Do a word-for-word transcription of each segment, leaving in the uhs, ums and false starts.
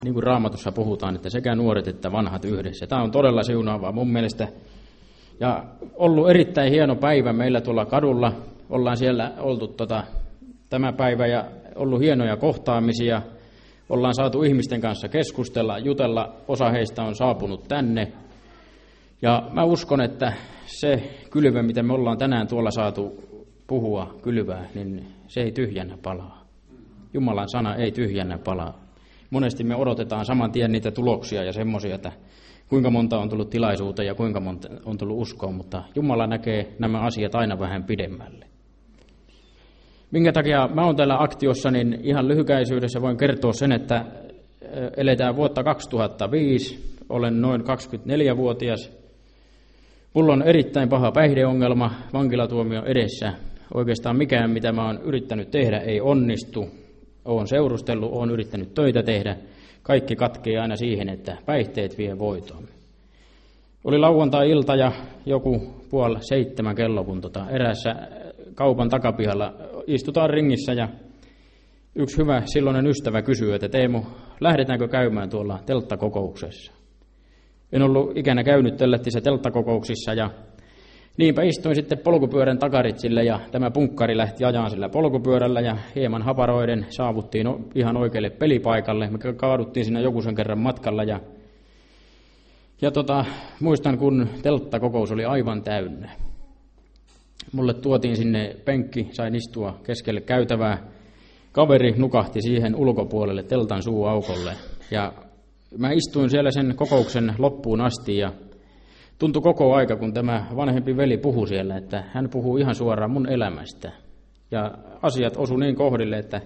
niin kuin Raamatussa puhutaan, että sekä nuoret että vanhat yhdessä. Tämä on todella siunaavaa mun mielestä. Ja ollut erittäin hieno päivä meillä tuolla kadulla. Ollaan siellä oltu tota, tämä päivä ja ollut hienoja kohtaamisia. Ollaan saatu ihmisten kanssa keskustella, jutella. Osa heistä on saapunut tänne. Ja mä uskon, että se kylvö, mitä me ollaan tänään tuolla saatu puhua, kylvää, niin se ei tyhjänä palaa. Jumalan sana ei tyhjänä palaa. Monesti me odotetaan saman tien niitä tuloksia ja semmoisia, että kuinka monta on tullut tilaisuuteen ja kuinka monta on tullut uskoon, mutta Jumala näkee nämä asiat aina vähän pidemmälle. Minkä takia mä oon täällä aktiossa, niin ihan lyhykäisyydessä voin kertoa sen, että eletään vuotta kaksituhattaviisi, olen noin kaksikymmentäneljävuotias. Mulla on erittäin paha päihdeongelma, vankilatuomio edessä. Oikeastaan mikään, mitä mä oon yrittänyt tehdä, ei onnistu. Oon seurustellut, oon yrittänyt töitä tehdä. Kaikki katkee aina siihen, että päihteet vie voitoon. Oli lauantai-ilta ja joku puoli seitsemän kello, kun tota eräässä kaupan takapihalla istutaan ringissä ja yksi hyvä silloinen ystävä kysyy, että Teemu, lähdetäänkö käymään tuolla telttakokouksessa? En ollut ikänä käynyt tällaisissa telttakokouksissa ja niinpä istuin sitten polkupyörän takaritsille ja tämä punkkari lähti ajaan sillä polkupyörällä ja hieman haparoiden saavuttiin ihan oikealle pelipaikalle. Me kaaduttiin siinä joku sen kerran matkalla ja, ja tota, muistan, kun telttakokous oli aivan täynnä. Mulle tuotiin sinne penkki, sain istua keskelle käytävää. Kaveri nukahti siihen ulkopuolelle teltan suuaukolle ja mä istuin siellä sen kokouksen loppuun asti ja tuntui koko aika, kun tämä vanhempi veli puhui siellä, että hän puhuu ihan suoraan mun elämästä. Ja asiat osu niin kohdille, että,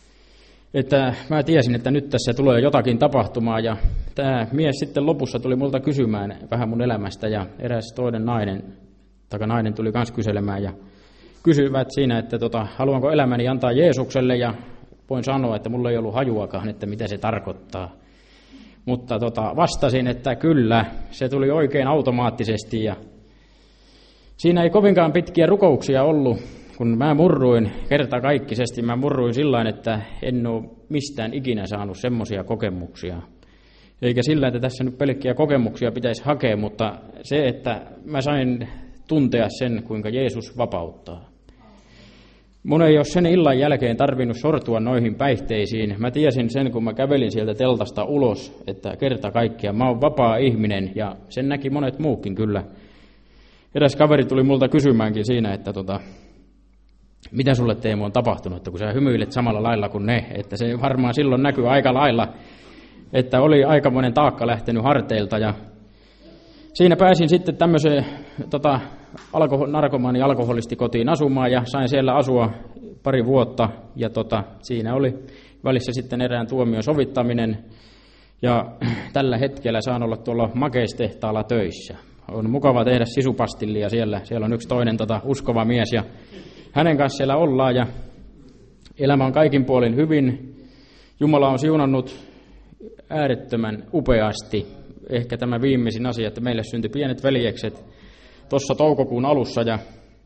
että mä tiesin, että nyt tässä tulee jotakin tapahtumaa. Ja tämä mies sitten lopussa tuli multa kysymään vähän mun elämästä ja eräs toinen nainen, tai nainen tuli myös kyselemään ja kysyivät siinä, että tota, haluanko elämäni antaa Jeesukselle ja voin sanoa, että mulla ei ollut hajuakaan, että mitä se tarkoittaa. Mutta tota, vastasin, että kyllä, se tuli oikein automaattisesti ja siinä ei kovinkaan pitkiä rukouksia ollut, kun mä murruin kertakaikkisesti. Mä murruin sillain, että en ole mistään ikinä saanut semmoisia kokemuksia. Eikä sillä, että tässä nyt pelkkiä kokemuksia pitäisi hakea, mutta se, että mä sain tuntea sen, kuinka Jeesus vapauttaa. Mun ei ole sen illan jälkeen tarvinnut sortua noihin päihteisiin. Mä tiesin sen, kun mä kävelin sieltä teltasta ulos, että kerta kaikkiaan mä oon vapaa ihminen ja sen näki monet muukin kyllä. Eräs kaveri tuli multa kysymäänkin siinä, että tota, mitä sulle Teemu on tapahtunut, että kun sä hymyilet samalla lailla kuin ne, että se varmaan silloin näkyy aika lailla, että oli aikamoinen taakka lähtenyt harteilta ja siinä pääsin sitten tämmöiseen tota, alkohol, narkomaani alkoholisti kotiin asumaan ja sain siellä asua pari vuotta ja tota, siinä oli välissä sitten erään tuomion sovittaminen ja tällä hetkellä saan olla tuolla makeistehtaalla töissä. On mukava tehdä sisupastillia siellä, siellä on yksi toinen tota, uskova mies ja hänen kanssa siellä ollaan ja elämä on kaikin puolin hyvin. Jumala on siunannut äärettömän upeasti. Ehkä tämä viimeisin asia, että meille syntyi pienet veljekset tuossa toukokuun alussa ja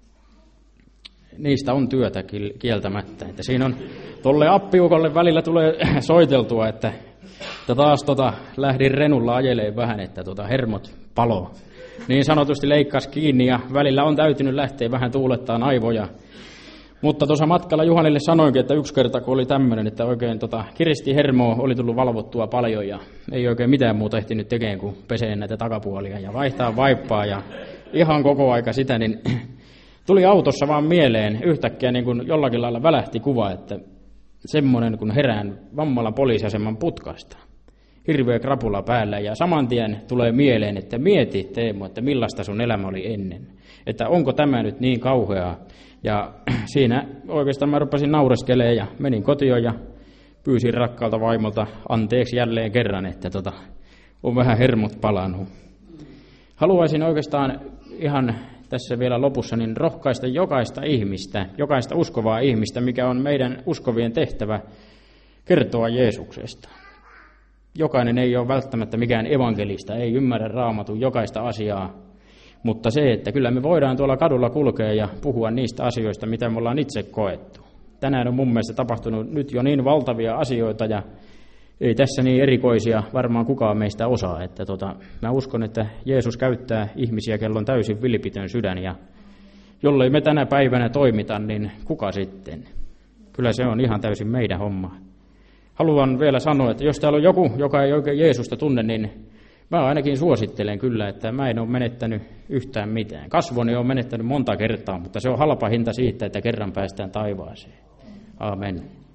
niistä on työtä kieltämättä. Että siinä on tolle appiukolle välillä tulee soiteltua, että, että taas tota, lähdin renulla ajeleen vähän, että tota, hermot palo. Niin sanotusti leikkas kiinni ja välillä on täytynyt lähteä vähän tuulettaan aivoja. Mutta tuossa matkalla Juhanille sanoinkin, että yksi kerta kun oli tämmöinen, että oikein tota, kiristi hermoa, oli tullut valvottua paljon ja ei oikein mitään muuta ehtinyt tekemään kuin peseen näitä takapuolia ja vaihtaa vaippaa ja ihan koko aika sitä, niin tuli autossa vaan mieleen yhtäkkiä niin kuin jollakin lailla välähti kuva, että semmoinen kun herään Vammalan poliisiaseman putkasta. Hirveä krapula päällä ja saman tien tulee mieleen, että mieti Teemu, että millaista sun elämä oli ennen. Että onko tämä nyt niin kauheaa. Ja siinä oikeastaan mä rupesin naureskelemaan ja menin kotiin ja pyysin rakkaalta vaimolta anteeksi jälleen kerran, että tota, on vähän hermot palannut. Haluaisin oikeastaan ihan tässä vielä lopussa niin rohkaista jokaista ihmistä, jokaista uskovaa ihmistä, mikä on meidän uskovien tehtävä kertoa Jeesuksesta. Jokainen ei ole välttämättä mikään evankelista, ei ymmärrä Raamatun jokaista asiaa, mutta se, että kyllä me voidaan tuolla kadulla kulkea ja puhua niistä asioista, mitä me ollaan itse koettu. Tänään on mun mielestä tapahtunut nyt jo niin valtavia asioita ja ei tässä niin erikoisia varmaan kukaan meistä osaa. Että tota, mä uskon, että Jeesus käyttää ihmisiä, kello on täysin vilpitön sydän, ja jollei me tänä päivänä toimita, niin kuka sitten? Kyllä se on ihan täysin meidän homma. Haluan vielä sanoa, että jos täällä on joku, joka ei oikein Jeesusta tunne, niin mä ainakin suosittelen kyllä, että mä en ole menettänyt yhtään mitään. Kasvoni on menettänyt monta kertaa, mutta se on halpa hinta siitä, että kerran päästään taivaaseen. Aamen.